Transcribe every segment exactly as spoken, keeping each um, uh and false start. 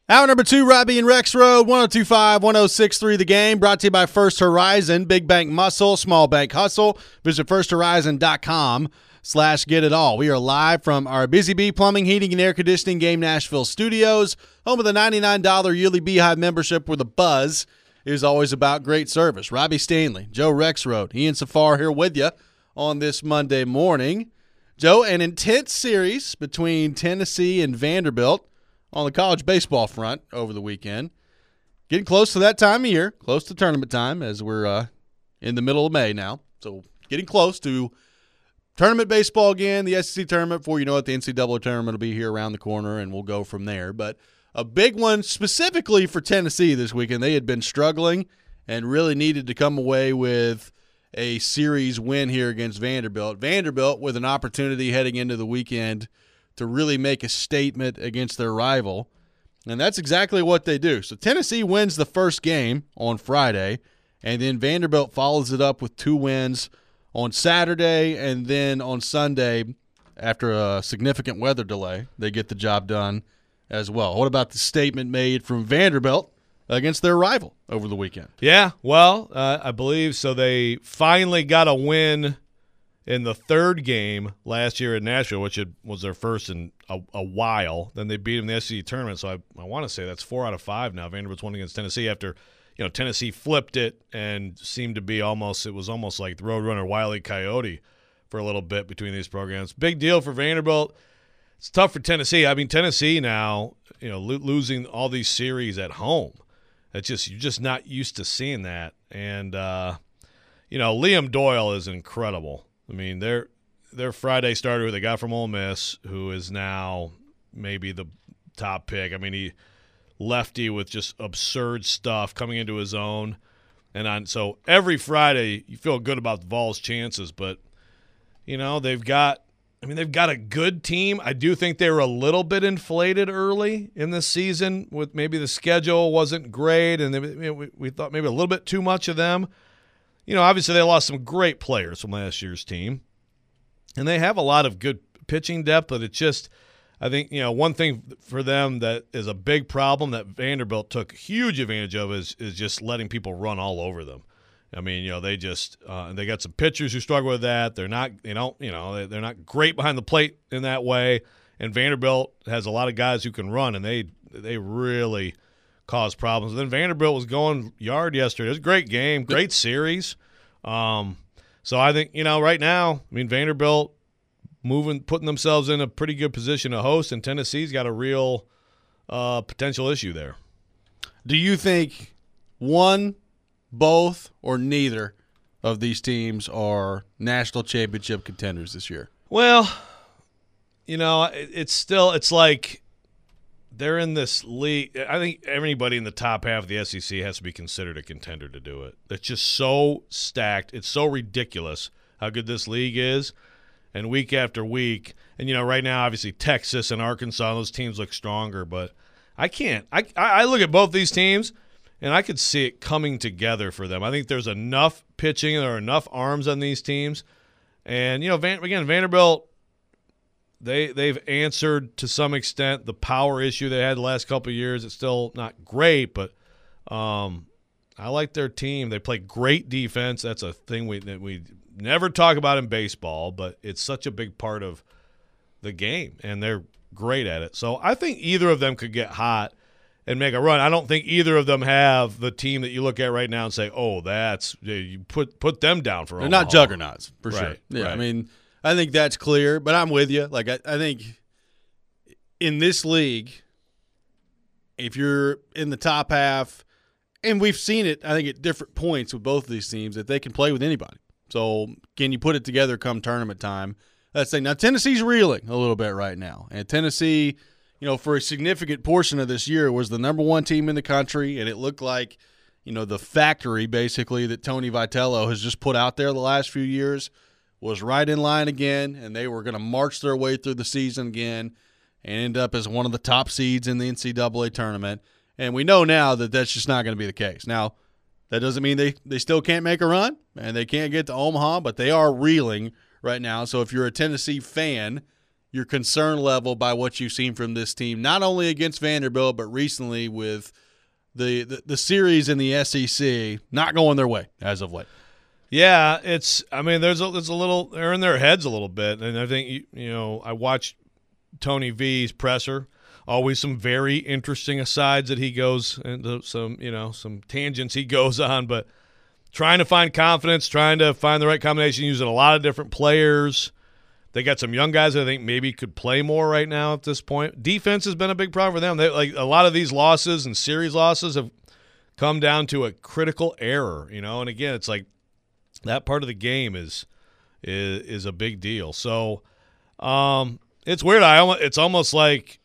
Hour number two, Robbie and Rex Road, one oh two point five, one oh six point three The Game, brought to you by First Horizon, Big Bank Muscle, Small Bank Hustle. Visit firsthorizon.com slash get it all. We are live from our Busy Bee Plumbing, Heating, and Air Conditioning Game Nashville studios, home of the ninety-nine dollars yearly Beehive membership where the buzz is always about great service. Robbie Stanley, Joe Rexroad, Ian Safar here with you on this Monday morning. Joe, an intense series between Tennessee and Vanderbilt on the college baseball front over the weekend. Getting close to that time of year, close to tournament time as we're uh, in the middle of May now. So getting close to tournament baseball again, the S E C tournament. Before you know it, the N C double A tournament will be here around the corner, and we'll go from there. But a big one specifically for Tennessee this weekend. They had been struggling and really needed to come away with a series win here against Vanderbilt. Vanderbilt with an opportunity heading into the weekend to really make a statement against their rival. And that's exactly what they do. So Tennessee wins the first game on Friday, and then Vanderbilt follows it up with two wins on Saturday, and then on Sunday, after a significant weather delay, they get the job done as well. What about the statement made from Vanderbilt against their rival over the weekend? Yeah, well, uh, I believe so. They finally got a win in the third game last year in Nashville, which had, was their first in a, a while. Then they beat them in the S E C tournament, so I, I want to say that's four out of five now. Vanderbilt's won against Tennessee after, you know, Tennessee flipped it and seemed to be almost – it was almost like the Roadrunner Wile E. Coyote for a little bit between these programs. Big deal for Vanderbilt. It's tough for Tennessee. I mean, Tennessee now, you know, lo- losing all these series at home. It's just – you're just not used to seeing that. And, uh, you know, Liam Doyle is incredible. I mean, their their Friday starter who they got from Ole Miss, who is now maybe the top pick. I mean, he lefty with just absurd stuff coming into his own, and on so every Friday you feel good about the Vols' chances. But you know they've got, I mean, they've got a good team. I do think they were a little bit inflated early in this season with maybe the schedule wasn't great, and they, you know, we, we thought maybe a little bit too much of them. You know, obviously they lost some great players from last year's team, and they have a lot of good pitching depth, but it's just, I think, you know, one thing for them that is a big problem that Vanderbilt took huge advantage of is is just letting people run all over them. I mean, you know, they just uh, they got some pitchers who struggle with that. They're not, you know, you know, they're not great behind the plate in that way, and Vanderbilt has a lot of guys who can run, and they they really cause problems. And then Vanderbilt was going yard yesterday. It was a great game, great series. Um, so I think, you know, right now, I mean, Vanderbilt moving, putting themselves in a pretty good position to host, and Tennessee's got a real uh, potential issue there. Do you think one, both, or neither of these teams are national championship contenders this year? Well, you know, it, it's still, it's like, they're in this league. I think anybody in the top half of the S E C has to be considered a contender to do it. It's just so stacked. It's so ridiculous how good this league is. And week after week, and, you know, right now, obviously, Texas and Arkansas, those teams look stronger. But I can't. I, I look at both these teams, and I could see it coming together for them. I think there's enough pitching. There are enough arms on these teams. And, you know, Van, again, Vanderbilt, They, they've answered to some extent the power issue they had the last couple of years. It's still not great, but um, I like their team. They play great defense. That's a thing we that we never talk about in baseball, but it's such a big part of the game, and they're great at it. So I think either of them could get hot and make a run. I don't think either of them have the team that you look at right now and say, oh, that's – you put put them down for They're Omaha. not juggernauts, for right, sure. Yeah, right. I mean – I think that's clear, but I'm with you. Like, I, I think in this league, if you're in the top half, and we've seen it, I think, at different points with both of these teams, that they can play with anybody. So can you put it together come tournament time? That's the thing. Now, Tennessee's reeling a little bit right now. And Tennessee, you know, for a significant portion of this year was the number one team in the country, and it looked like, you know, the factory, basically, that Tony Vitello has just put out there the last few years was right in line again, and they were going to march their way through the season again and end up as one of the top seeds in the N C double A tournament. And we know now that that's just not going to be the case. Now, that doesn't mean they, they still can't make a run, and they can't get to Omaha, but they are reeling right now. So if you're a Tennessee fan your concern level by what you've seen from this team, not only against Vanderbilt, but recently with the, the, the series in the S E C not going their way as of late. Yeah, it's – I mean, there's a, there's a little – they're in their heads a little bit. And I think, you, you know, I watched Tony V's presser. Always some very interesting asides that he goes into, some, you know, some tangents he goes on. But trying to find confidence, trying to find the right combination, using a lot of different players. They got some young guys that I think maybe could play more right now at this point. Defense has been a big problem for them. They, like a lot of these losses and series losses have come down to a critical error, you know. And again, it's like that part of the game is is, is a big deal. So um, it's weird. I almost, it's almost like,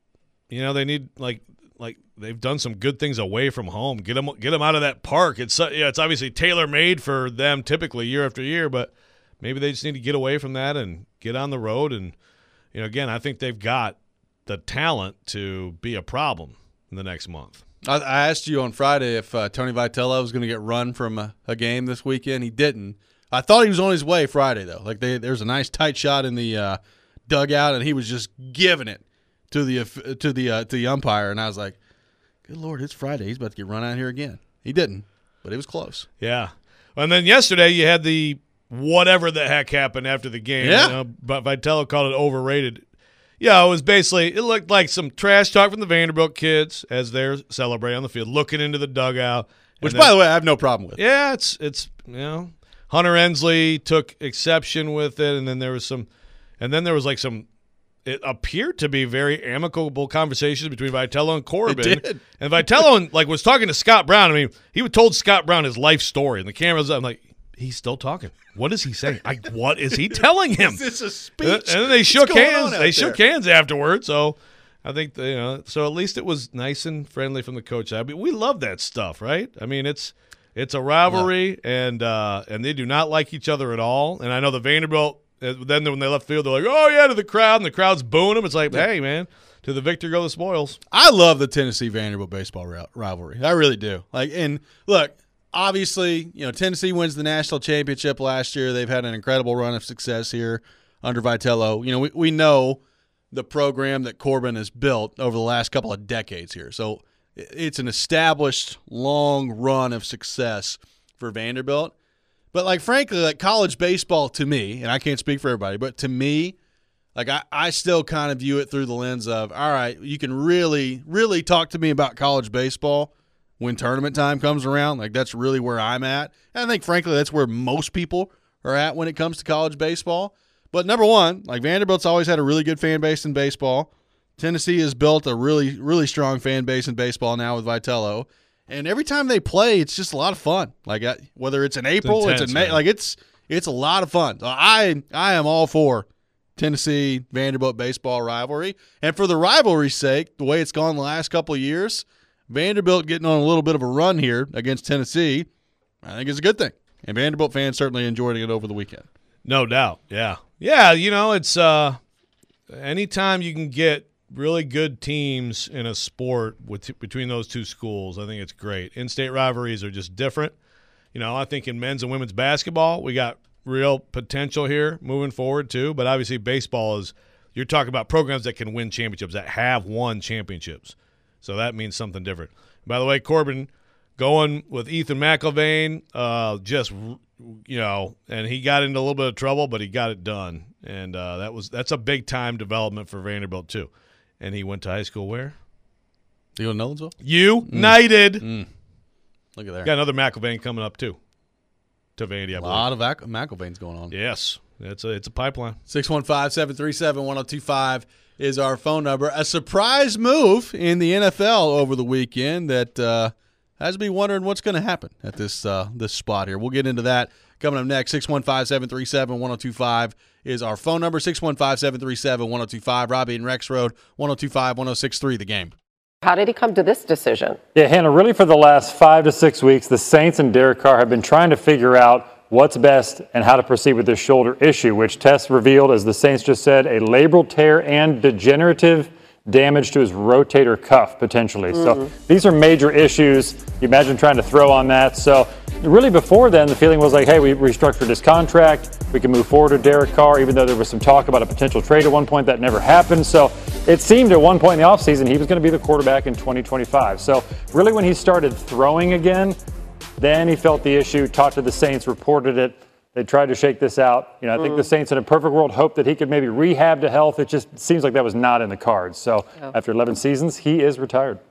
you know, they need like like they've done some good things away from home. Get them get them out of that park. It's yeah, it's obviously tailor made for them typically year after year, but maybe they just need to get away from that and get on the road. And, you know, again, I think they've got the talent to be a problem in the next month. I, I asked you on Friday if uh, Tony Vitello was going to get run from a, a game this weekend. He didn't. I thought he was on his way Friday, though. Like, they, there was a nice tight shot in the uh, dugout, and he was just giving it to the to the uh, to the umpire. And I was like, good Lord, it's Friday. He's about to get run out here again. He didn't, but it was close. Yeah. And then yesterday you had the – whatever the heck happened after the game. Yeah. You know, but Vitello called it overrated. Yeah, it was basically – it looked like some trash talk from the Vanderbilt kids as they're celebrating on the field, looking into the dugout. Which, then, by the way, I have no problem with. Yeah, it's, it's you know, Hunter Ensley took exception with it, and then there was some – and then there was like some – it appeared to be very amicable conversations between Vitello and Corbin. It did. And Vitello like was talking to Scott Brown. I mean, he told Scott Brown his life story, and the camera's up. I'm like, he's still talking. What is he saying? I, what is he telling him? Is this a speech? And then they shook hands. They there? shook hands afterwards. So I think they, you know. So at least it was nice and friendly from the coach. I mean, we love that stuff, right? I mean, it's it's a rivalry, yeah. and uh, and they do not like each other at all. And I know the Vanderbilt. Then when they left the field, they're like, "Oh yeah," to the crowd, and the crowd's booing them. It's like, yeah. Hey man, to the victor go the spoils. I love the Tennessee Vanderbilt baseball rivalry. I really do. Like, and look. Obviously, you know, Tennessee wins the national championship last year. They've had an incredible run of success here under Vitello. You know, we, we know the program that Corbin has built over the last couple of decades here. So it's an established long run of success for Vanderbilt. But, like, frankly, like college baseball to me, and I can't speak for everybody, but to me, like I, I still kind of view it through the lens of, all right, you can really, really talk to me about college baseball when tournament time comes around. Like, that's really where I'm at. And I think, frankly, that's where most people are at when it comes to college baseball. But number one, like, Vanderbilt's always had a really good fan base in baseball. Tennessee has built a really, really strong fan base in baseball now with Vitello. And every time they play, it's just a lot of fun. Like, whether it's in April, it's, intense, it's in May, man. like it's it's a lot of fun. So I I am all for Tennessee Vanderbilt baseball rivalry. And for the rivalry's sake, the way it's gone the last couple of years, Vanderbilt getting on a little bit of a run here against Tennessee, I think is a good thing. And Vanderbilt fans certainly enjoyed it over the weekend. No doubt. Yeah. Yeah, you know, it's uh, anytime you can get really good teams in a sport with between those two schools, I think it's great. In-state rivalries are just different. You know, I think in men's and women's basketball, we got real potential here moving forward too. But obviously baseball is – you're talking about programs that can win championships, that have won championships. So that means something different. By the way, Corbin going with Ethan McIlvain, uh, just you know, and he got into a little bit of trouble, but he got it done, and uh, that was that's a big time development for Vanderbilt too. And he went to high school where? Did you go to Nolensville? United. Mm. Mm. Look at there. Got another McIlvain coming up too. To Vandy, I a believe. lot of McIlvains going on. Yes, it's a it's a pipeline. six one five, seven three seven, one oh two five is our phone number. A surprise move in the N F L over the weekend that uh, has me wondering what's going to happen at this uh, this spot here. We'll get into that coming up next. six one five, seven three seven, one oh two five is our phone number. six one five, seven three seven, one oh two five. Robbie and Rex Road, one oh two five, one oh six three, the game. How did he come to this decision? Yeah, Hannah, really for the last five to six weeks, the Saints and Derek Carr have been trying to figure out what's best and how to proceed with this shoulder issue, which tests revealed, as the Saints just said, a labral tear and degenerative damage to his rotator cuff potentially. Mm-hmm. So these are major issues. You imagine trying to throw on that. So really before then, the feeling was like, hey, we restructured his contract. We can move forward with Derek Carr, even though there was some talk about a potential trade at one point that never happened. So it seemed at one point in the offseason he was going to be the quarterback in twenty twenty-five. So really when he started throwing again, then he felt the issue, talked to the Saints, reported it. They tried to shake this out. You know, I think mm. the Saints in a perfect world hoped that he could maybe rehab to health. It just seems like that was not in the cards. So oh. after eleven seasons, he is retired.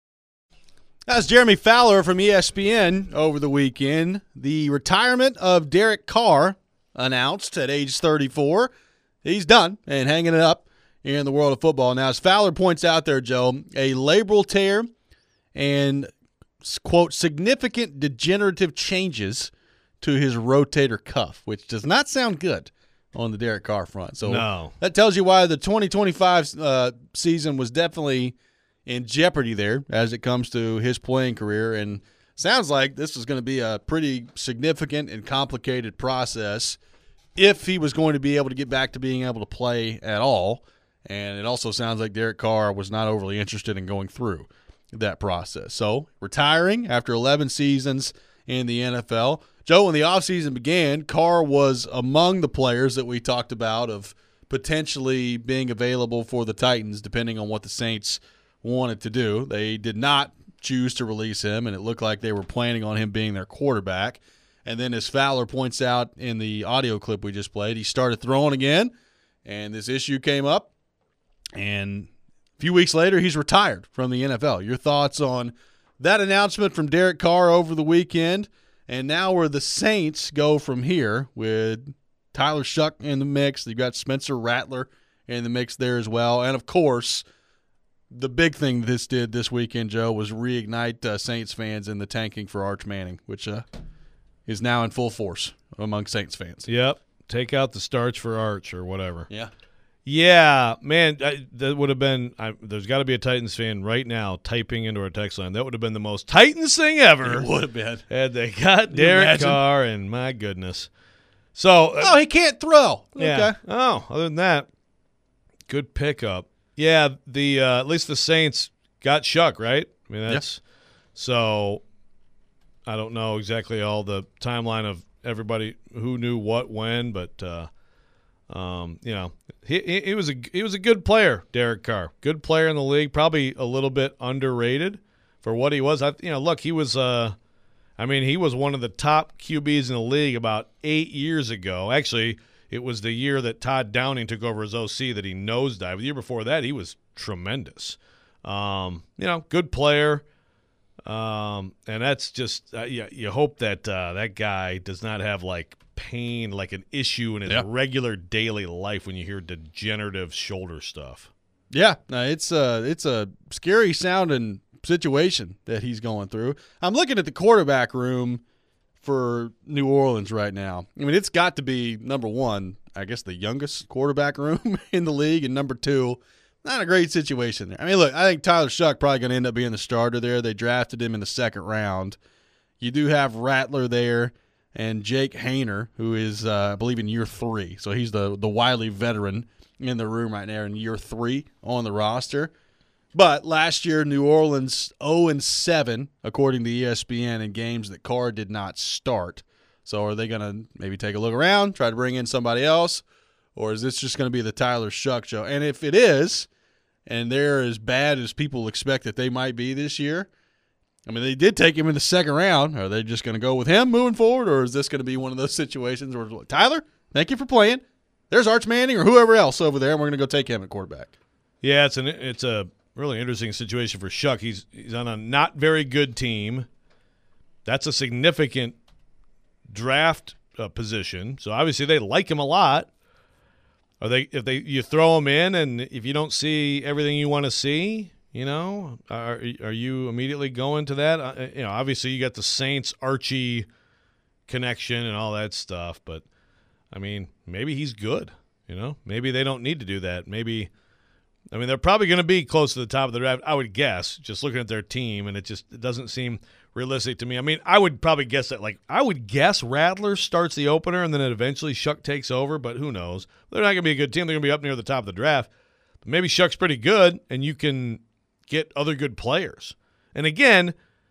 That's Jeremy Fowler from E S P N over the weekend. The retirement of Derek Carr announced at age thirty-four. He's done and hanging it up in the world of football. Now, as Fowler points out there, Joe, a labral tear and, quote, significant degenerative changes to his rotator cuff, which does not sound good on the Derek Carr front. So no. That tells you why the twenty twenty-five uh, season was definitely in jeopardy there as it comes to his playing career. And sounds like this is going to be a pretty significant and complicated process if he was going to be able to get back to being able to play at all. And it also sounds like Derek Carr was not overly interested in going through that process. So retiring after eleven seasons in the N F L. Joe, when the offseason began, Carr was among the players that we talked about of potentially being available for the Titans depending on what the Saints wanted to do. They did not choose to release him, and it looked like they were planning on him being their quarterback. And then as Fowler points out in the audio clip we just played, he started throwing again, and this issue came up. And a few weeks later, he's retired from the N F L. Your thoughts on that announcement from Derek Carr over the weekend, and now where the Saints go from here with Tyler Shough in the mix. You've got Spencer Rattler in the mix there as well. And, of course, the big thing this did this weekend, Joe, was reignite uh, Saints fans in the tanking for Arch Manning, which uh, is now in full force among Saints fans. Yep. Take out the starch for Arch or whatever. Yeah. Yeah, man, I, that would have been I, – there's got to be a Titans fan right now typing into our text line. That would have been the most Titans thing ever. It would have been. Had they got Derek Carr, and my goodness. So uh, oh, he can't throw. Yeah. Okay. Oh, other than that, good pickup. Yeah, the uh, at least the Saints got Shough, right? I mean, that's yeah. So I don't know exactly all the timeline of everybody who knew what when, but uh, um, you know, he, he he was a he was a good player, Derek Carr. Good player in the league, probably a little bit underrated for what he was. I, you know, look, he was uh, I mean, he was one of the top Q Bs in the league about eight years ago. Actually, it was the year that Todd Downing took over as O C that he nosedived. The year before that, he was tremendous. Um, you know, good player. Um, and that's just uh, you, you hope that uh, that guy does not have like pain, like an issue in his yeah. regular daily life when you hear degenerative shoulder stuff. Yeah, no, it's a it's a scary sounding situation that he's going through. I'm looking at the quarterback room for New Orleans right now. I mean, it's got to be number one, I guess, the youngest quarterback room in the league, and number two, not a great situation there. I mean, look, I think Tyler Shough probably going to end up being the starter there. They drafted him in the second round. You do have Rattler there and Jake Haener, who is, uh, I believe, in year three. So he's the the wily veteran in the room right now in year three on the roster. But last year, New Orleans oh and seven, according to E S P N, in games that Carr did not start. So are they going to maybe take a look around, try to bring in somebody else, or is this just going to be the Tyler Shough show? And if it is, and they're as bad as people expect that they might be this year, I mean, they did take him in the second round. Are they just going to go with him moving forward, or is this going to be one of those situations where, Tyler, thank you for playing. There's Arch Manning or whoever else over there, and we're going to go take him at quarterback. Yeah, it's an it's a really interesting situation for Shough. He's he's on a not very good team. That's a significant draft uh, position. So obviously they like him a lot. Are they if they you throw him in, and if you don't see everything you want to see, you know, are are you immediately going to that? Uh, you know, obviously you got the Saints Archie connection and all that stuff, but I mean, maybe he's good. You know, maybe they don't need to do that. Maybe. I mean, they're probably going to be close to the top of the draft, I would guess, just looking at their team, and it just it doesn't seem realistic to me. I mean, I would probably guess that, like, I would guess Rattler starts the opener, and then eventually Shough takes over, but who knows? They're not going to be a good team. They're going to be up near the top of the draft. maybe Shuck's pretty good, and you can get other good players. And again,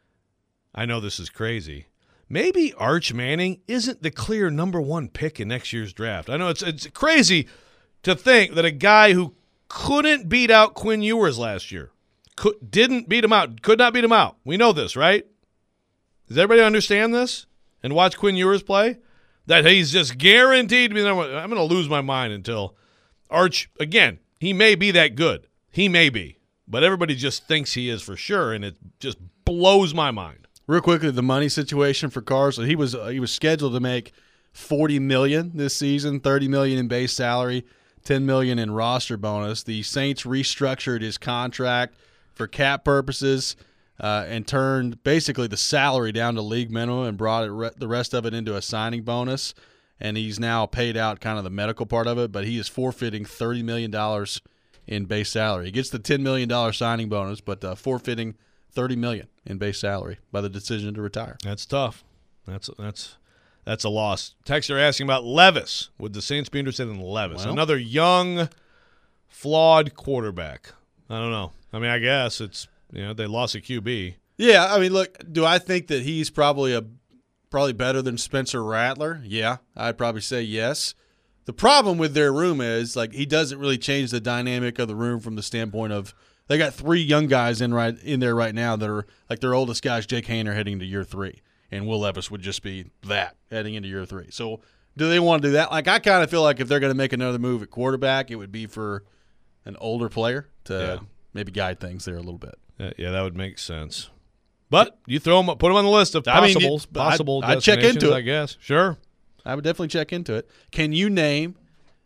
I know this is crazy. Maybe Arch Manning isn't the clear number one pick in next year's draft. I know it's it's crazy to think that a guy who couldn't beat out Quinn Ewers last year, could, didn't beat him out, could not beat him out. We know this, right? Does everybody understand this and watch Quinn Ewers play? That he's just guaranteed to be the number one. I'm going to lose my mind until Arch, again, he may be that good. He may be. But everybody just thinks he is for sure, and it just blows my mind. Real quickly, the money situation for Carr. So he was uh, he was scheduled to make forty million dollars this season, thirty million dollars in base salary, ten million dollars in roster bonus. The Saints restructured his contract for cap purposes uh, and turned basically the salary down to league minimum and brought it re- the rest of it into a signing bonus. And he's now paid out kind of the medical part of it, but he is forfeiting thirty million dollars in base salary. He gets the ten million dollars signing bonus, but uh, forfeiting thirty million dollars in base salary by the decision to retire. That's tough. That's that's that's a loss. Texter asking about Levis. Would the Saints be interested in Levis? Well, Another young, flawed quarterback. I don't know. I mean, I guess it's, you know, they lost a Q B. Yeah, I mean, look, do I think that he's probably a probably better than Spencer Rattler? Yeah, I'd probably say yes. The problem with their room is, like, he doesn't really change the dynamic of the room from the standpoint of they got three young guys in right in there right now that are like their oldest guys, Jake Haener, heading into year three, and Will Levis would just be that heading into year three. So do they want to do that? Like, I kind of feel like if they're going to make another move at quarterback, it would be for an older player to Yeah. maybe guide things there a little bit. Uh, yeah, that would make sense. But you throw them, put them on the list of I mean, possibles, it- I'd- possible I'd check destinations, into it. I guess. Sure. I would definitely check into it. Can you name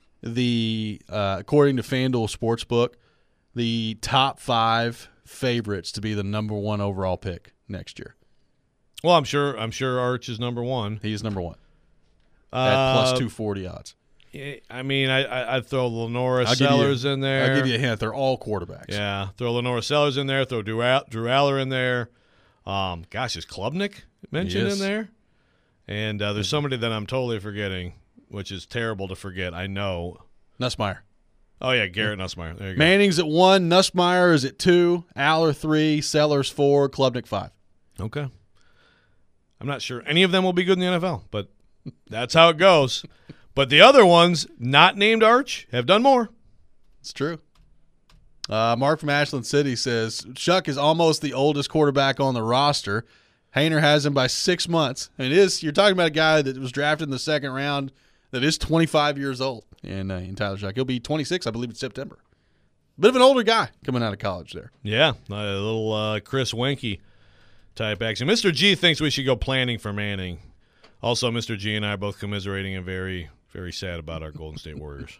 the, uh, according to FanDuel Sportsbook, the top five favorites to be the number one overall pick next year? Well, I'm sure. I'm sure Arch is number one. He's number one at Uh, plus two forty odds. I mean, I, I, I'd throw Lenora I'll give Sellers you- in there. I'll give you a hint. They're all quarterbacks. Yeah, throw Lenora Sellers in there. Throw Drew, Al- Drew Aller in there. Um, gosh, is Klubnik mentioned Yes. in there? And uh, there's somebody that I'm totally forgetting, which is terrible to forget. I know. Nussmeier. Oh yeah, Garrett Nussmeier. There you go. Manning's at one. Nussmeier is at two. Aller three. Sellers four. Klubnik five. Okay. I'm not sure any of them will be good in the N F L, but that's how it goes. But the other ones, not named Arch, have done more. It's true. Uh, Mark from Ashland City says, Shuck is almost the oldest quarterback on the roster. Haener has him by six months. And it is, you're talking about a guy that was drafted in the second round that is twenty-five years old in, uh, in Tyler Shuck. He'll be twenty-six, I believe, in September. Bit of an older guy coming out of college there. Yeah, a little uh, Chris Wenke type action. Mister G thinks we should go planning for Manning. Also, Mister G and I are both commiserating and very, very sad about our Golden State Warriors.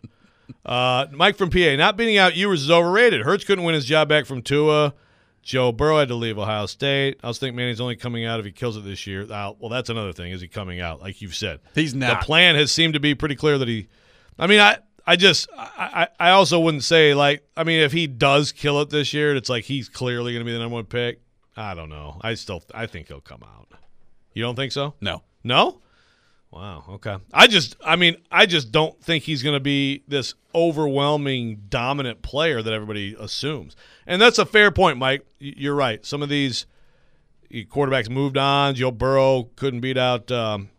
Uh, Mike from P A, not beating out Ewers is overrated. Hurts couldn't win his job back from Tua. Joe Burrow had to leave Ohio State. I also think Manning's only coming out if he kills it this year. Uh, well, that's another thing. Is he coming out? Like you've said. He's not. The plan has seemed to be pretty clear that he – I mean, I, I just I, – I also wouldn't say, like – I mean, if he does kill it this year, it's like he's clearly going to be the number one pick. I don't know. I still – I think he'll come out. You don't think so? No. No? Wow, okay. I just, I mean, I just don't think he's going to be this overwhelming, dominant player that everybody assumes. And that's a fair point, Mike. You're right. Some of these quarterbacks moved on. Joe Burrow couldn't beat out um,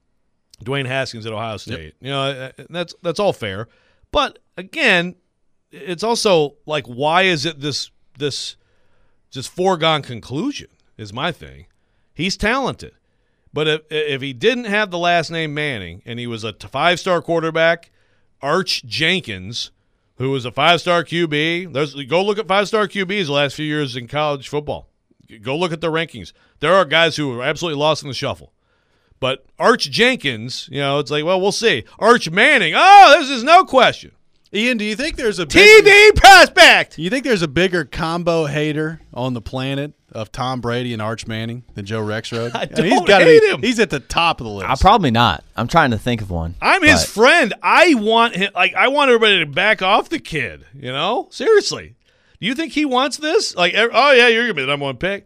Dwayne Haskins at Ohio State. Yep. You know, that's that's all fair. But, again, it's also like, why is it this this just foregone conclusion is my thing. He's talented. But if if he didn't have the last name Manning and he was a five-star quarterback, Arch Jenkins, who was a five-star Q B, there's, go look at five-star Q Bs the last few years in college football. Go look at the rankings. There are guys who are absolutely lost in the shuffle. But Arch Jenkins, you know, it's like, well, we'll see. Arch Manning, oh, this is no question. Ian, do you think there's a T big, V prospect? Do you think there's a bigger combo hater on the planet of Tom Brady and Arch Manning than Joe Rexrode? I I don't mean, he's gotta hate be, him. He's at the top of the list. Uh, probably not. I'm trying to think of one. I'm his but- friend. I want him, like, I want everybody to back off the kid, you know? Seriously. Do you think he wants this? Like, oh, yeah, you're going to be the number one pick.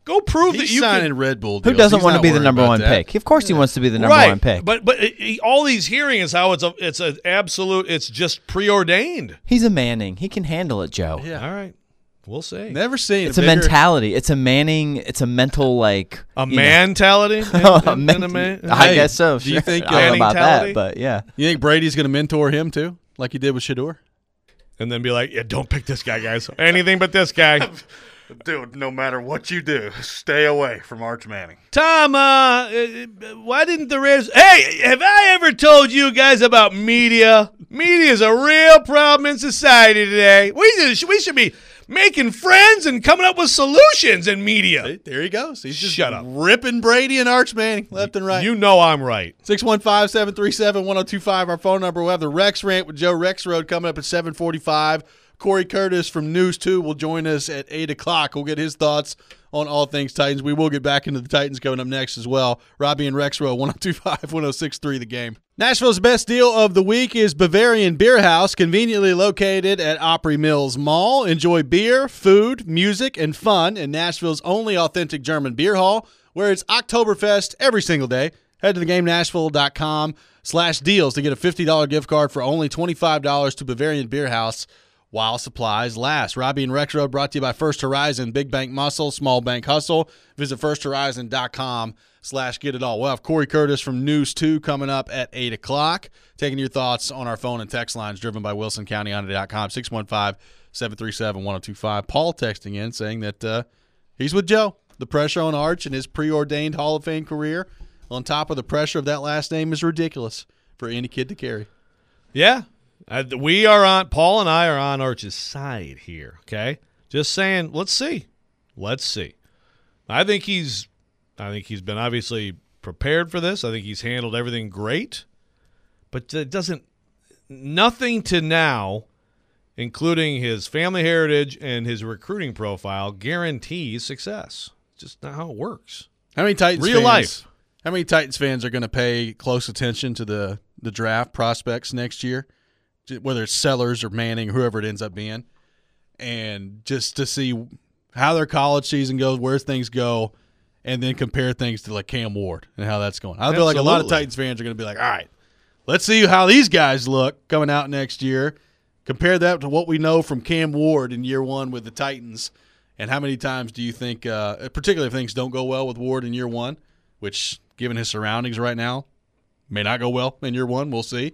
Go prove He's that you signing can. Red Bull Who deals. doesn't He's want to not be the worried number about one that. pick? Of course, he wants to be the number right. one pick. But but it, it- all he's hearing is how it's a it's an absolute. It's just preordained. He's a Manning. He can handle it, Joe. Yeah. All right, we'll see. Never seen It's a bigger- mentality. It's a Manning. It's a mental like A you know- mentality. a And- men- and a man- I Hey, guess so. do you sure. think, I don't know uh, about that, mentality? but yeah. You think Brady's going to mentor him too, like he did with Shador? and then be like, yeah, don't pick this guy, guys. Anything but this guy. Dude, no matter what you do, stay away from Arch Manning. Tom, uh, uh, why didn't the Raiders? Hey, have I ever told you guys about media? Media is a real problem in society today. We should, we should be making friends and coming up with solutions in media. Hey, there he goes. He's just Shut up. ripping Brady and Arch Manning left and right. You know I'm right. six one five, seven three seven, one oh two five, our phone number. We'll have the Rex Rant with Joe Rexroad coming up at seven forty-five. Corey Curtis from News two will join us at eight o'clock. We'll get his thoughts on all things Titans. We will get back into the Titans coming up next as well. Robbie and Rexroad, one oh two five, one oh six three, The Game. Nashville's best deal of the week is Bavarian Beer House, conveniently located at Opry Mills Mall. Enjoy beer, food, music, and fun in Nashville's only authentic German beer hall, where it's Oktoberfest every single day. Head to thegamenashville.com slash deals to get a fifty dollars gift card for only twenty-five dollars to Bavarian Beer House while supplies last. Robbie and Rexroad brought to you by First Horizon, Big Bank Muscle, Small Bank Hustle. Visit firsthorizon.com slash get it all. We'll have Corey Curtis from News two coming up at eight o'clock, taking your thoughts on our phone and text lines driven by wilson county honda dot com, six one five, seven three seven, one oh two five. Paul texting in saying that uh, he's with Joe. The pressure on Arch and his preordained Hall of Fame career on top of the pressure of that last name is ridiculous for any kid to carry. Yeah. Uh, we are on, Paul and I are on Arch's side here, okay? Just saying, let's see. Let's see. I think he's I think he's been obviously prepared for this. I think he's handled everything great. But it doesn't – nothing to now, including his family heritage and his recruiting profile, guarantees success. It's just not how it works. How many Titans Real fans, life. How many Titans fans are going to pay close attention to the, the draft prospects next year, whether it's Sellers or Manning, whoever it ends up being, and just to see how their college season goes, where things go, and then compare things to like Cam Ward and how that's going. I feel like a lot of Absolutely. Titans fans are going to be like, all right, let's see how these guys look coming out next year. Compare that to what we know from Cam Ward in year one with the Titans. And how many times do you think, uh, particularly if things don't go well with Ward in year one, which given his surroundings right now may not go well in year one, we'll see.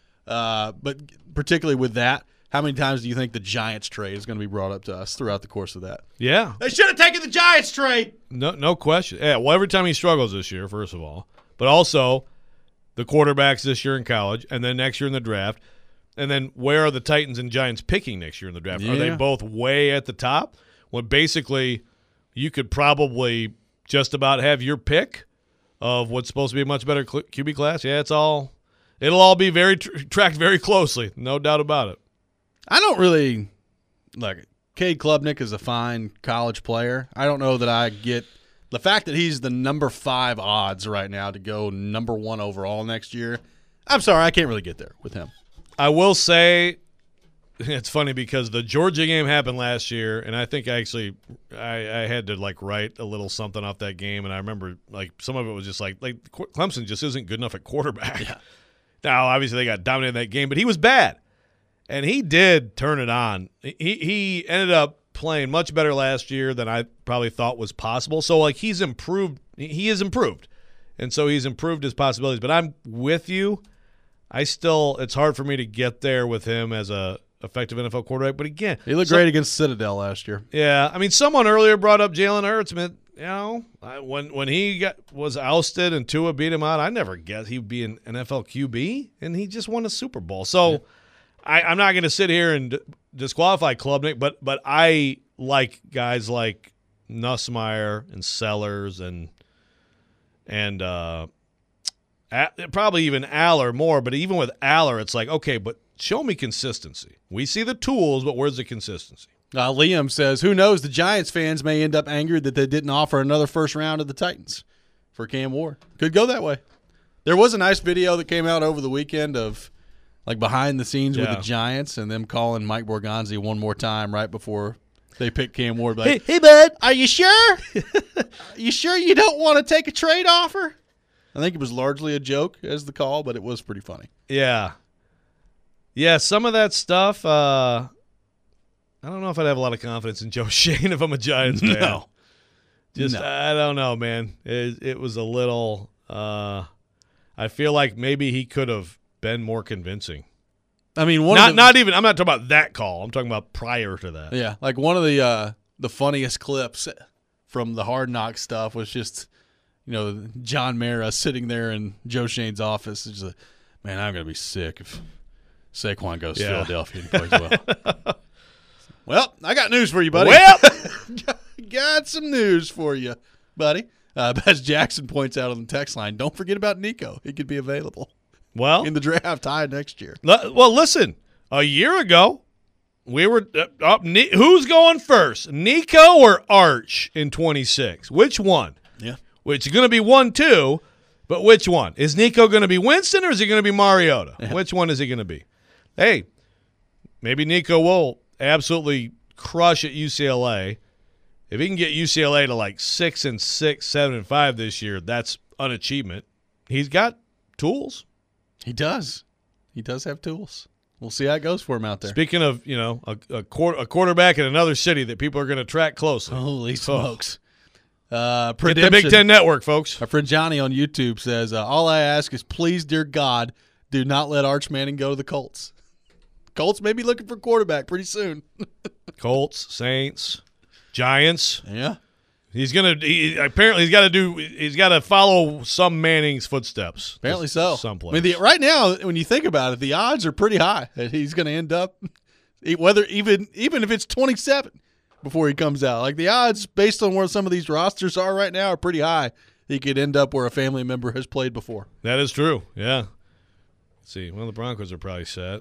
Uh, but particularly with that, how many times do you think the Giants trade is going to be brought up to us throughout the course of that? Yeah. They should have taken the Giants trade. No, no question. Yeah, well, every time he struggles this year, first of all, but also the quarterbacks this year in college, and then next year in the draft, and then where are the Titans and Giants picking next year in the draft? Are they Yeah. both way at the top? When basically you could probably just about have your pick of what's supposed to be a much better cl- Q B class. Yeah, it's all it'll all be very tr- tracked very closely, no doubt about it. I don't really like Cade Klubnik is a fine college player. I don't know that I get the fact that he's the number five odds right now to go number one overall next year. I'm sorry, I can't really get there with him. I will say it's funny because the Georgia game happened last year, and I think I actually I, I had to like write a little something off that game, and I remember like some of it was just like like Clemson just isn't good enough at quarterback. Yeah. Now obviously they got dominated in that game, but he was bad, and he did turn it on. He he ended up playing much better last year than I probably thought was possible. So like he's improved. He is improved, and so he's improved his possibilities. But I'm with you. I still it's hard for me to get there with him as a effective N F L quarterback, but again, He looked so- great against Citadel last year. Yeah, I mean, someone earlier brought up Jalen Hurts. I mean, you know, I, when when he got was ousted and Tua beat him out, I never guessed he'd be an N F L Q B, and he just won a Super Bowl. So, yeah. I, I'm not going to sit here and d- disqualify Klubnik, but but I like guys like Nussmeier and Sellers and and uh, a, probably even Aller more. But even with Aller, it's like okay, but show me consistency. We see the tools, but where's the consistency? Uh, Liam says, who knows, the Giants fans may end up angered that they didn't offer another first round of the Titans for Cam Ward. Could go that way. There was a nice video that came out over the weekend of like behind the scenes Yeah. with the Giants and them calling Mike Borgonzi one more time right before they picked Cam Ward. Like, hey, bud. are you sure? You sure you don't want to take a trade offer? I think it was largely a joke as the call, but it was pretty funny. Yeah. Yeah, some of that stuff, uh, I don't know if I'd have a lot of confidence in Joe Schoen if I'm a Giants fan. No. Just, No. I don't know, man. It, it was a little, uh, I feel like maybe he could have been more convincing. I mean, one Not, of the, not even, I'm not talking about that call. I'm talking about prior to that. yeah, like one of the uh, the funniest clips from the Hard Knock stuff was just, you know, John Mara sitting there in Joe Schoen's office. It's just like, man, I'm gonna be sick if Saquon goes Yeah. to Philadelphia and he plays well. Well, I got news for you, buddy. Well, Got some news for you, buddy. Uh, as Jackson points out on the text line, don't forget about Nico. He could be available well, in the draft high next year. L- Well, listen. A year ago, we were uh, up. Ni- who's going first, Nico or Arch in twenty-six? Which one? Yeah. Which is going to be one, two, but which one? Is Nico going to be Winston or is he going to be Mariota? Yeah. Which one is he going to be? Hey, maybe Nico will absolutely crush at U C L A. If he can get U C L A to like six and six, seven and five this year, that's an achievement. He's got tools. He does. He does have tools. We'll see how it goes for him out there. Speaking of, you know, a, a, quarter, a quarterback in another city that people are going to track closely. Holy smokes. Uh, Get the Big prediction. Ten Network, folks. Our friend Johnny on YouTube says, uh, all I ask is please, dear God, do not let Arch Manning go to the Colts. Colts may be looking for quarterback pretty soon. Colts, Saints, Giants. Yeah. He's gonna. He, apparently, he's got to do. He's got to follow some Manning's footsteps. Apparently so. Someplace. I mean, the, right now, when you think about it, the odds are pretty high that he's going to end up, whether even even if it's twenty-seven before he comes out. Like the odds, based on where some of these rosters are right now, are pretty high. He could end up where a family member has played before. That is true. Yeah. Let's see. Well, the Broncos are probably set.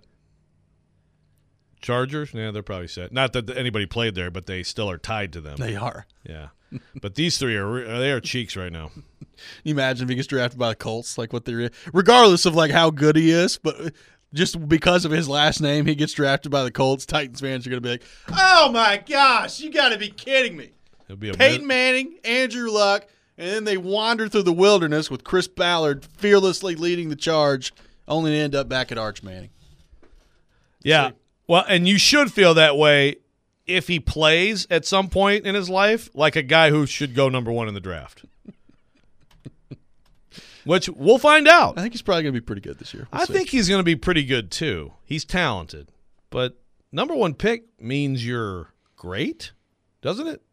Chargers, yeah, they're probably set. Not that anybody played there, but they still are tied to them. They are. Yeah. But these three are they are cheeks right now. You imagine if he gets drafted by the Colts, like what they're, regardless of like how good he is, but just because of his last name, he gets drafted by the Colts. Titans fans are going to be like, "Oh my gosh, you got to be kidding me!" It'll be a Peyton mid- Manning, Andrew Luck, and then they wander through the wilderness with Chris Ballard fearlessly leading the charge, only to end up back at Arch Manning. Yeah. Well, and you should feel that way if he plays at some point in his life like a guy who should go number one in the draft. Which we'll find out. I think he's probably going to be pretty good this year. We'll I see. think he's going to be pretty good too. He's talented. But number one pick means you're great, doesn't it?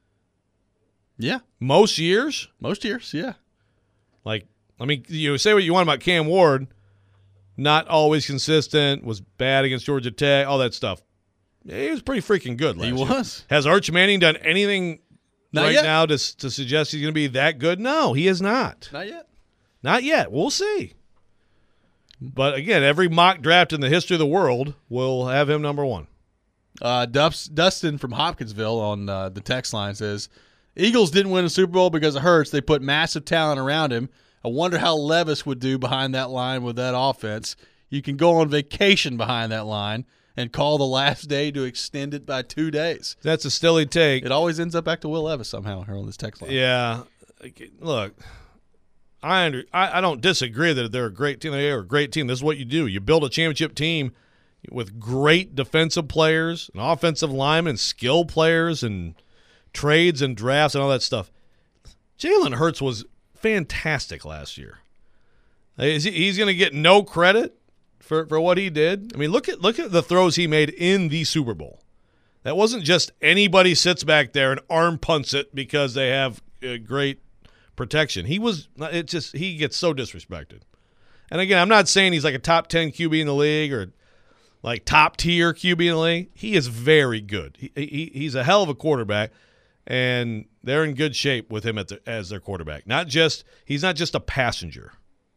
Yeah, Most years. most years, yeah. Like, I mean, you say what you want about Cam Ward, not always consistent, was bad against Georgia Tech, all that stuff. He was pretty freaking good last He year. was. Has Arch Manning done anything Not right yet. now to, to suggest he's going to be that good? No, he is not. Not yet. Not yet. We'll see. But, again, every mock draft in the history of the world will have him number one. Uh, Dust, Dustin from Hopkinsville on uh, the text line says, Eagles didn't win a Super Bowl because of Hurts. They put massive talent around him. I wonder how Levis would do behind that line with that offense. You can go on vacation behind that line and call the last day to extend it by two days. That's a stilly take. It always ends up back to Will Levis somehow here on this text line. Yeah. Look, I, under, I I don't disagree that they're a great team. They are a great team. This is what you do. You build a championship team with great defensive players, and offensive linemen, and skill players, and trades and drafts and all that stuff. Jalen Hurts was fantastic last year. Is he, he's going to get no credit for, for what he did. I mean, look at look at the throws he made in the Super Bowl. That wasn't just anybody sits back there and arm punts it because they have uh, great protection. He was it just he gets so disrespected. And again, I'm not saying he's like a top ten Q B in the league or like top tier Q B in the league. He is very good. He, he he's a hell of a quarterback, and they're in good shape with him at the, as their quarterback. Not just he's not just a passenger.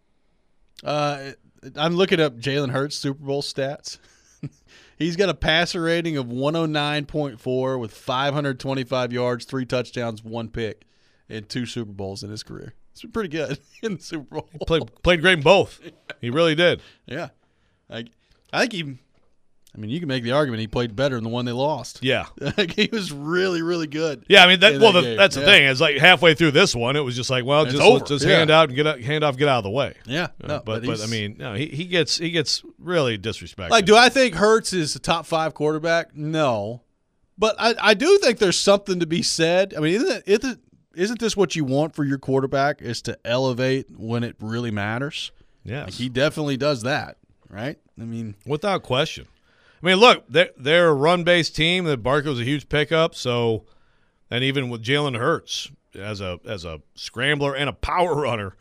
Uh, I'm looking up Jalen Hurts' Super Bowl stats. He's got a passer rating of one oh nine point four with five hundred twenty-five yards, three touchdowns, one pick, and two Super Bowls in his career. It's been pretty good in the Super Bowl. Played played great in both. He really did. Yeah. I, I think he I mean, you can make the argument he played better than the one they lost. Yeah. Like, he was really, really good. Yeah, I mean, that, in well, that the, game. that's the Yeah. thing. It's like halfway through this one, it was just like, well, It's just over. let's just Yeah. hand out and get out, hand off, get out of the way. Yeah, Uh, no, but but but, I he's- mean, no, he, he gets he gets really disrespected. Like, do I think Hurts is a top five quarterback? No. But I, I do think there's something to be said. I mean, isn't, it, isn't, isn't this what you want for your quarterback, is to elevate when it really matters? Yes. Like, he definitely does that, right? I mean, Without question. I mean, look, they're, they're a run-based team. That Barkley was a huge pickup. So, and even with Jalen Hurts as a as a scrambler and a power runner,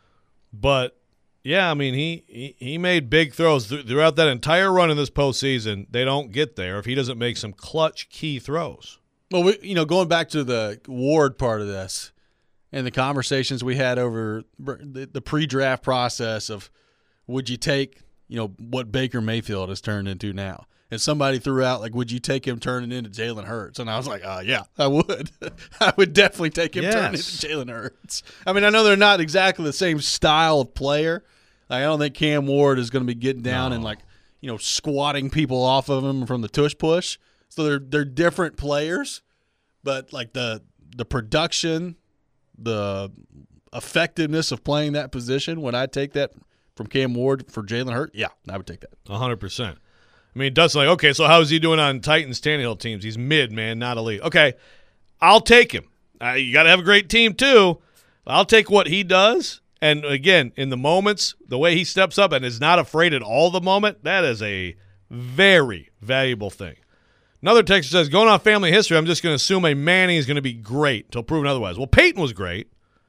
but yeah, I mean, he he, he made big throws Th- throughout that entire run in this postseason. They don't get there if he doesn't make some clutch key throws. well, we, you know, going back to the Ward part of this and the conversations we had over the, the pre-draft process of would you take, you know, what Baker Mayfield has turned into now. And somebody threw out, like, would you take him turning into Jalen Hurts? And I was like, uh, yeah, I would. I would definitely take him turning into Yes. Jalen Hurts. I mean, I know they're not exactly the same style of player. Like, I don't think Cam Ward is going to be getting down No. and, like, you know, squatting people off of him from the tush push. So they're they're different players. But, like, the the production, the effectiveness of playing that position, would I take that from Cam Ward for Jalen Hurts? Yeah, I would take that. one hundred percent. I mean, Dustin's like, okay, so how's he doing on Titans Tannehill teams? He's mid, man, not elite. Okay, I'll take him. Uh, you got to have a great team, too. I'll take what he does. And, again, in the moments, the way he steps up and is not afraid at all the moment, that is a very valuable thing. Another texter says, going off family history, I'm just going to assume a Manning is going to be great until proven otherwise. Well, Peyton was great.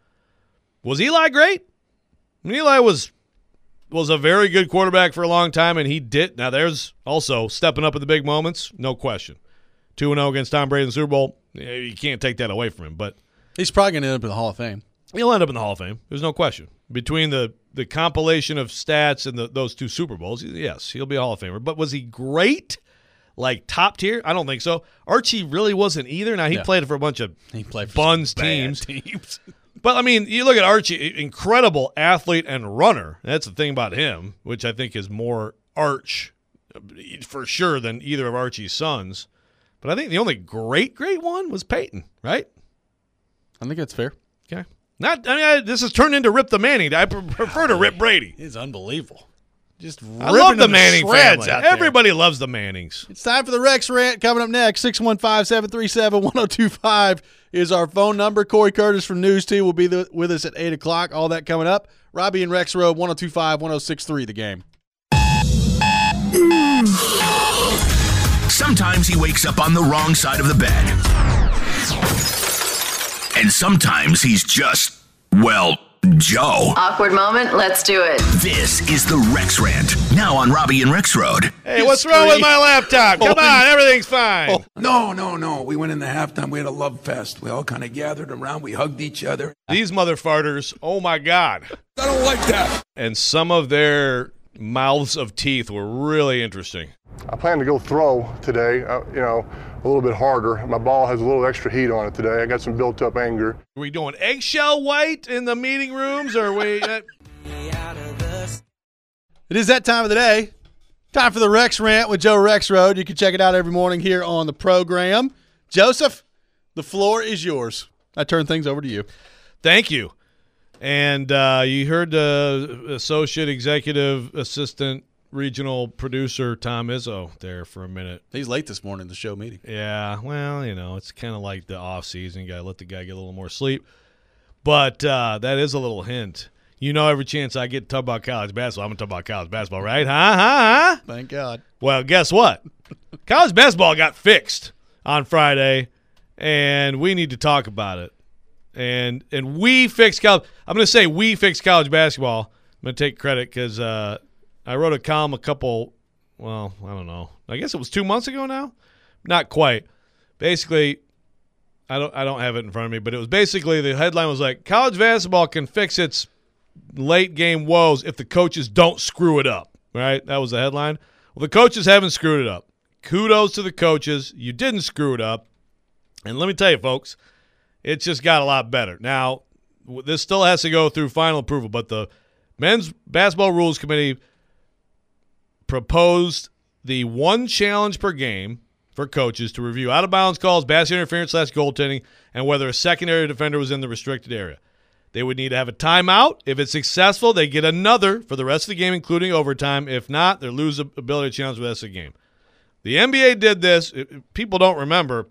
Was Eli great? I mean, Eli was was a very good quarterback for a long time, and he did. Now, there's also stepping up in the big moments, no question. two and oh against Tom Brady in the Super Bowl, you can't take that away from him. But He's probably going to end up in the Hall of Fame. he'll end up in the Hall of Fame. There's no question. Between the, the compilation of stats and the, those two Super Bowls, yes, he'll be a Hall of Famer. But was he great? Like top tier? I don't think so. Archie really wasn't either. Now, he Yeah. played for a bunch of He played for Buns some bad teams. teams. But, I mean, you look at Archie, incredible athlete and runner. That's the thing about him, which I think is more Arch for sure than either of Archie's sons. But I think the only great, great one was Peyton, right? I think that's fair. Okay. Not. I mean, I, this has turned into Rip the Manning. I pre- prefer to Rip Brady. It's unbelievable. Just I love ripping the them to Manning shreds family. out there. Everybody loves the Mannings. It's time for the Rex Rant. Coming up next, six one five, seven three seven, one oh two five is our phone number. Corey Curtis from News two will be the, with us at eight o'clock. All that coming up. Robbie and Rex Road, one oh two five, one oh six three, the game. Sometimes he wakes up on the wrong side of the bed. And sometimes he's just, well, Joe. Awkward moment, let's do it. This is the Rex Rant, now on Robbie and Rex Road. Hey, what's wrong with my laptop? Come on, everything's fine. No, no, no. We went in the halftime. We had a love fest. We all kind of gathered around. We hugged each other. These mother farters, oh my God. I don't like that. And some of their mouths of teeth were really interesting. I plan to go throw today, uh, you know, a little bit harder. My ball has a little extra heat on it today. I got some built-up anger. Are we doing eggshell white in the meeting rooms, or are we? Uh... It is that time of the day. Time for the Rex Rant with Joe Rexrode. You can check it out every morning here on the program. Joseph, the floor is yours. I turn things over to you. Thank you. And uh, you heard the associate executive assistant regional producer Tom Izzo there for a minute. He's late this morning, the show meeting. Yeah, well, you know, it's kind of like the off season. You got to let the guy get a little more sleep. But uh, that is a little hint. You know, every chance I get to talk about college basketball, I'm going to talk about college basketball, right? Huh? Huh? Huh? Thank God. Well, guess what? College basketball got fixed on Friday, and we need to talk about it. And and we fixed college. I'm going to say we fixed college basketball. I'm going to take credit because uh, I wrote a column a couple, well, I don't know. I guess it was two months ago now. Not quite. Basically, I don't I don't have it in front of me, but it was basically the headline was like, college basketball can fix its late game woes if the coaches don't screw it up. Right? That was the headline. Well, the coaches haven't screwed it up. Kudos to the coaches. You didn't screw it up. And let me tell you, folks, it's just got a lot better. Now, this still has to go through final approval, but the Men's Basketball Rules Committee proposed the one challenge per game for coaches to review out-of-bounds calls, basket interference slash goaltending, and whether a secondary defender was in the restricted area. They would need to have a timeout. If it's successful, they get another for the rest of the game, including overtime. If not, they lose the ability to challenge the rest of the game. The N B A did this. People don't remember.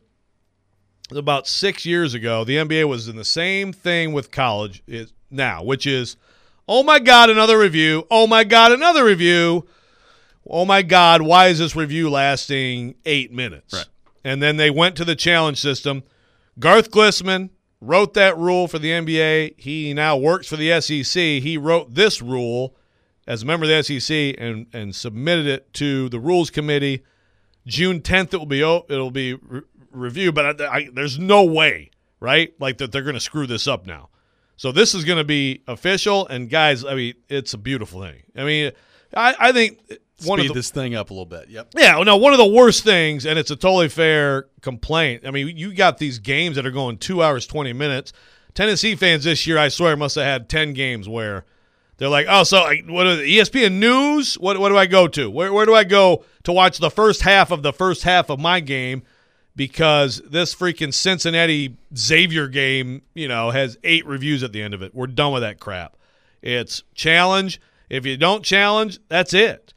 About six years ago, the N B A was in the same thing with college now, which is, oh, my God, another review. Oh, my God, another review. Oh, my God, why is this review lasting eight minutes? Right. And then they went to the challenge system. Garth Glissman wrote that rule for the N B A. He now works for the S E C. He wrote this rule as a member of the S E C and, and submitted it to the Rules Committee. June tenth, it will be it'll be re- reviewed, but I, I, there's no way, right, like that they're going to screw this up now. So this is going to be official, and guys, I mean, it's a beautiful thing. I mean, I, I think one Speed of the, this thing up a little bit. Yep. Yeah, no, one of the worst things, and it's a totally fair complaint. I mean, you got these games that are going two hours, twenty minutes. Tennessee fans this year, I swear, must have had ten games where they're like, oh, so what are the E S P N News? What what do I go to? Where where do I go to watch the first half of the first half of my game? Because this freaking Cincinnati Xavier game, you know, has eight reviews at the end of it. We're done with that crap. It's challenge. If you don't challenge, that's it.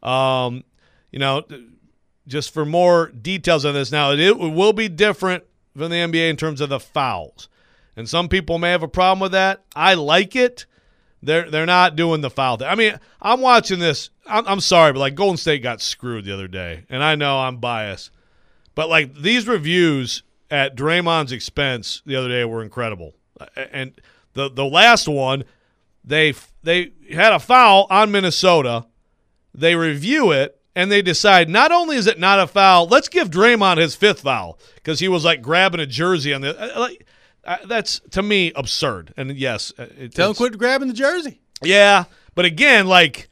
Um, you know, just for more details on this now, it, it will be different from the N B A in terms of the fouls. And some people may have a problem with that. I like it. They're they're not doing the foul thing. I mean, I'm watching this. I'm, I'm sorry, but like Golden State got screwed the other day, and I know I'm biased, but like these reviews at Draymond's expense the other day were incredible. And the the last one, they they had a foul on Minnesota. They review it, and they decide not only is it not a foul, let's give Draymond his fifth foul because he was like grabbing a jersey on the. Like, Uh, that's, to me, absurd. And, yes. It, Tell him quit grabbing the jersey. Yeah. But, again, like,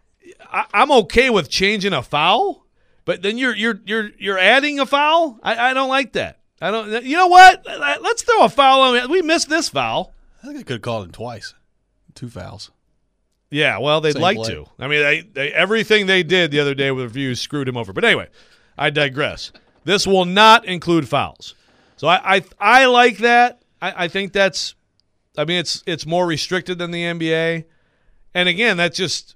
I, I'm okay with changing a foul, but then you're you're you're you're adding a foul? I, I don't like that. I don't. You know what? Let's throw a foul on. We missed this foul. I think I could have called him twice. Two fouls. Yeah, well, they'd Same like play. to. I mean, they, they, everything they did the other day with reviews screwed him over. But, anyway, I digress. This will not include fouls. So I, I I like that. I, I think that's, I mean, it's it's more restricted than the N B A. And again, that's just,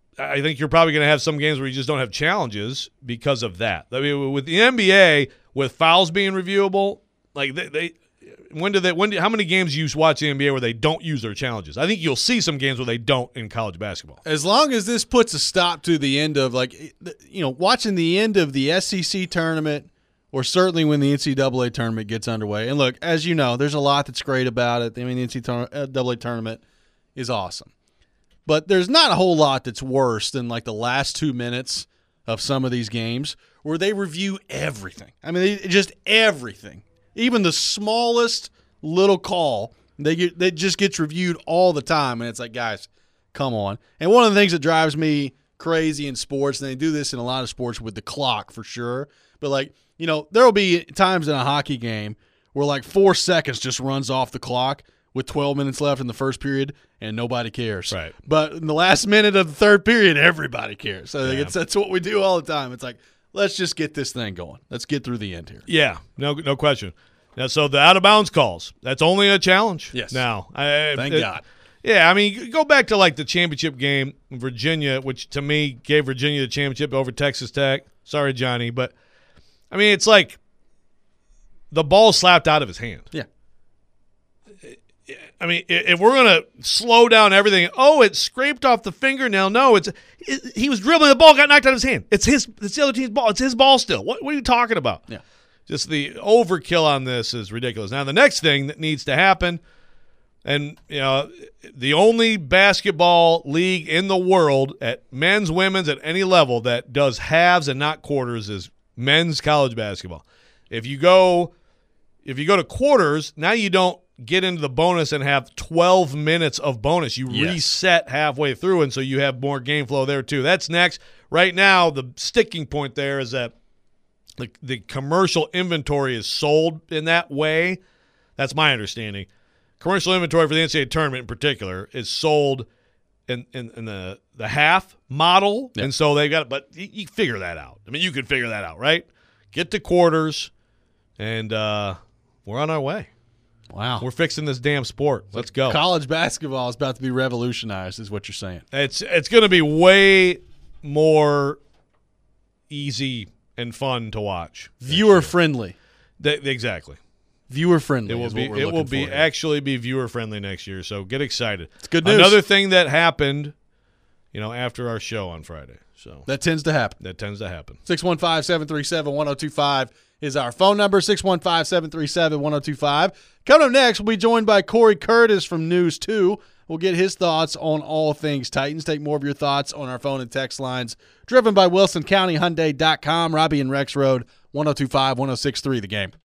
I think you're probably going to have some games where you just don't have challenges because of that. I mean, with the N B A, with fouls being reviewable, like they, they when do they, when do, how many games do you watch the N B A where they don't use their challenges? I think you'll see some games where they don't in college basketball. As long as this puts a stop to the end of, like, you know, watching the end of the S E C tournament, or certainly when the N C double A tournament gets underway. And look, as you know, there's a lot that's great about it. I mean, the N C double A tournament is awesome. But there's not a whole lot that's worse than, like, the last two minutes of some of these games where they review everything. I mean, they, just everything. Even the smallest little call, they get, they just gets reviewed all the time. And it's like, guys, come on. And one of the things that drives me crazy in sports, and they do this in a lot of sports with the clock for sure, but, like, you know, there will be times in a hockey game where like four seconds just runs off the clock with twelve minutes left in the first period and nobody cares. Right. But in the last minute of the third period, everybody cares. So Yeah. it's, that's what we do all the time. It's like, let's just get this thing going. Let's get through the end here. Yeah, no no question. Now, so the out-of-bounds calls, that's only a challenge Yes. now. I, Thank it- God. Yeah, I mean, go back to like the championship game in Virginia, which to me gave Virginia the championship over Texas Tech. Sorry, Johnny, but I mean, it's like the ball slapped out of his hand. Yeah. I mean, if we're going to slow down everything, oh, it scraped off the fingernail. No, it's it, he was dribbling, the ball got knocked out of his hand. It's his. It's the other team's ball. It's his ball still. What, what are you talking about? Yeah. Just the overkill on this is ridiculous. Now, the next thing that needs to happen, and, you know, the only basketball league in the world at men's, women's, at any level that does halves and not quarters is men's college basketball. If you go if you go to quarters, now you don't get into the bonus and have twelve minutes of bonus. You Yes. reset halfway through, and so you have more game flow there too. That's next. Right now, the sticking point there is that the, the commercial inventory is sold in that way. That's my understanding. Commercial inventory for the N C double A tournament in particular is sold in, in, in the the half model, Yeah. and so they got. But you, you figure that out. I mean, you can figure that out, right? Get to quarters, and uh, we're on our way. Wow. We're fixing this damn sport. Let's go. College basketball is about to be revolutionized, is what you're saying. It's it's going to be way more easy and fun to watch. Viewer friendly. Th- exactly. Viewer friendly. It will is be. what we're It will looking be for here. actually be viewer friendly next year. So get excited. It's good news. Another thing that happened, you know, after our show on Friday. So That tends to happen. that tends to happen. six one five, seven three seven, one oh two five is our phone number, six one five, seven three seven, one oh two five. Coming up next, we'll be joined by Corey Curtis from News two. We'll get his thoughts on all things Titans. Take more of your thoughts on our phone and text lines. Driven by Wilson County Hyundai dot com. Robbie and Rex Road, one oh two five, one oh six three, The Game.